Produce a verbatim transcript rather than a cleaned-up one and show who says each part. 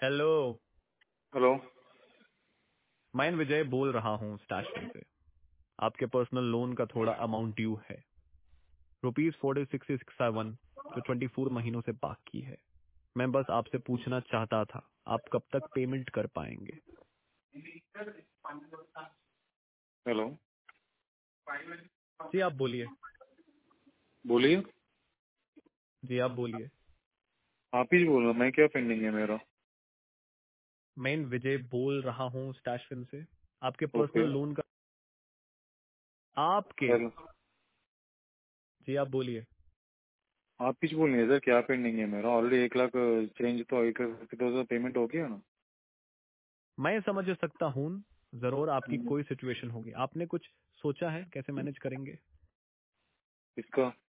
Speaker 1: Hello.
Speaker 2: Hello.
Speaker 1: मैं विजय बोल रहा हूँ स्टैशफिन से। आपके पर्सनल लोन का थोड़ा अमाउंट ड्यू है, rupees forty six six seven, जो ट्वेंटी फोर महीनों से बाकी है। मैं बस आपसे पूछना चाहता था, आप कब तक पेमेंट कर पाएंगे?
Speaker 2: हेलो।
Speaker 1: जी आप बोलिए।
Speaker 2: बोलिए।
Speaker 1: जी आप बोलिए।
Speaker 2: आप ही बोल रहे हो, मैं क्या पेंडिंग है मेरा?
Speaker 1: मैं विजय बोल रहा हूँ स्टैशफिन से। आपके
Speaker 2: ओके।
Speaker 1: पर्सनल लोन का आपके
Speaker 2: हेलो।
Speaker 1: जी आप बोलिए।
Speaker 2: आप ही बोल रहे हैं सर, क्या पेंडिंग है मेरा? ऑलरेडी एक लाख चेंज तो एक लाख तो पेमेंट हो गया ना।
Speaker 1: मैं समझ सकता हूँ, जरूर आपकी
Speaker 2: हम्म,
Speaker 1: कोई सिचुएशन होगी। आपने कुछ सोचा है कैसे मैनेज करेंगे?
Speaker 2: इसका